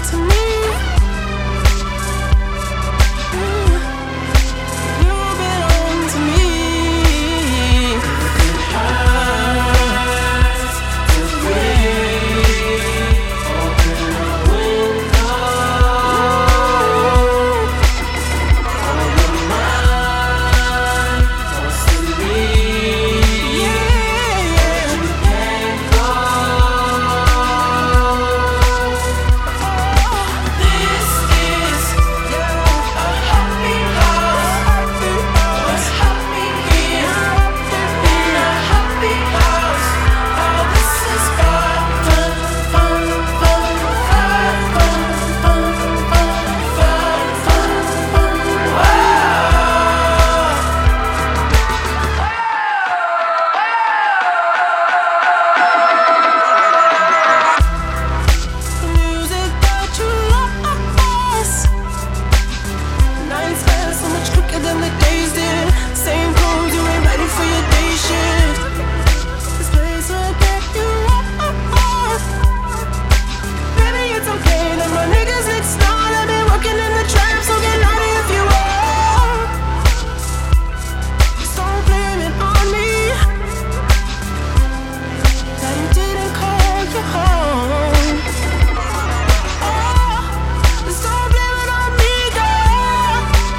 to me. You belong to me. It hurts to breathe. Open a window. All your mind wants to leave. But you can't go. This is a happy house. What's happening here in a happy house? Oh, this is fun, fun, fun, fun, fun, fun, fun, fun, fun, fun, wow. The music that you lost. Nights pass so much quicker than the days did. Same clothes, you ain't ready for your day shift. This place will get you off. Baby, it's okay that my niggas next door. I've been working in the trap, so get naughty if you want. Just don't blame it on me that he didn't call you home. Just don't blame it on me, girl,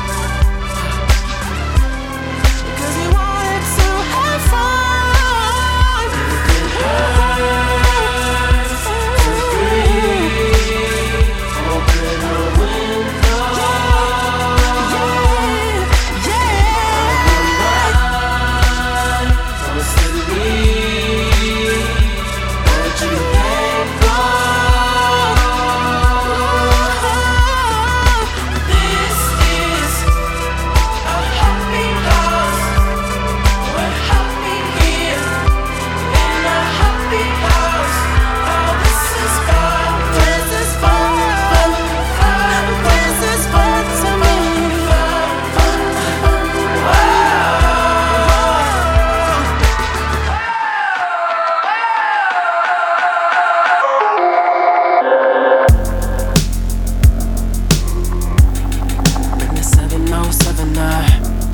because he wanted to have fun. It hurts to breathe. Open a window. Wants to leave, but you can't go. This is a happy house. We're happy here in a happy house. Oh, this is fun. This is fun. This is fun to me. Fun, wow. Bring the 7079.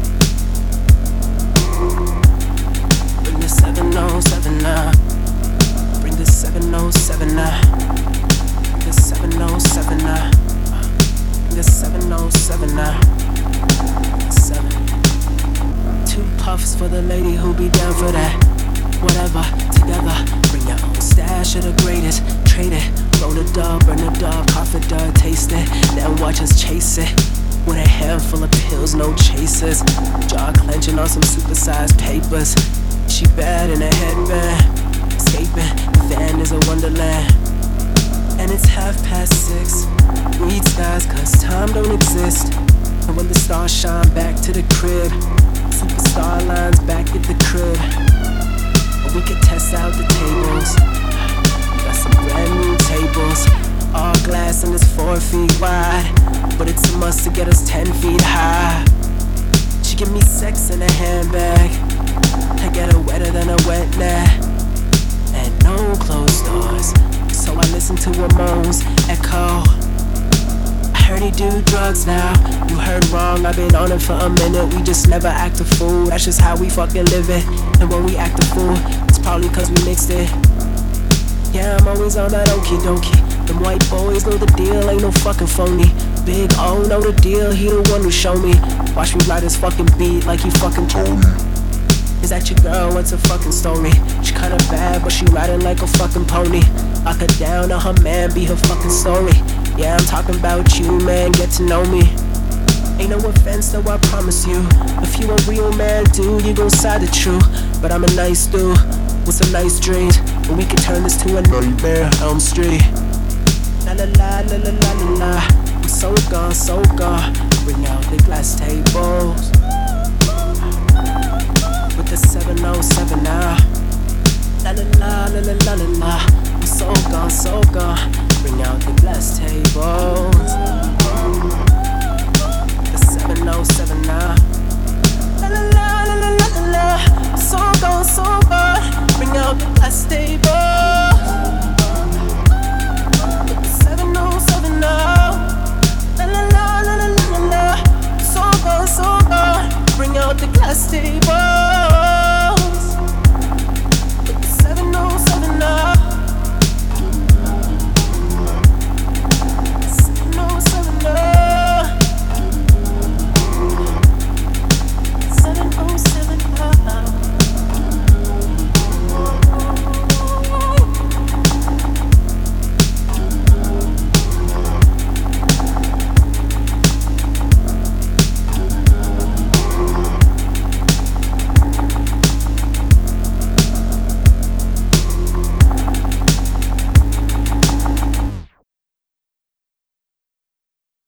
Bring the 7079. Bring the 7079. Bring the 7079. Bring the 7079. 7. 2 puffs for the lady who be down for that. Whatever, together. Bring your own stash of the greatest. Trade it. Roll the dub, burn the dub, cough it dub, taste it. Then watch us chase it. With a handful of pills, no chasers. Jaw clenching on some supersized papers. She bad in a headband. Escaping, the van is a wonderland. And it's 6:30. Read skies, cause time don't exist. And when the stars shine back to the crib, superstar lines back at the crib. And we could test out the tables. Got some brand new tables. All glass and it's 4 feet wide. But it's a must to get us 10 feet high. She give me sex in a handbag. I get her wetter than a wet nap. And no closed doors. So I listen to her moans echo. I heard he do drugs now. You heard wrong, I've been on it for a minute. We just never act a fool. That's just how we fucking live it. And when we act a fool, it's probably cause we mixed it. Yeah, I'm always on that okie dokie. Them white boys know the deal, ain't no fucking phony. Big O know the deal, he the one who show me. Watch me ride his fucking beat like he fucking told me. Is that your girl? What's her fucking story? She kinda bad, but she riding like a fucking pony. Lock her down or her man be her fucking story. Yeah, I'm talking about you, man, get to know me. Ain't no offense though, I promise you. If you a real man, dude, you gon' side the truth. But I'm a nice dude with some nice dreams, and we can turn this to a nightmare, Elm Street. La la la la la la la la. I'm so gone, so gone. Bring out the glass tables with the 707 now. La la la la la la la la. I'm so gone, so gone.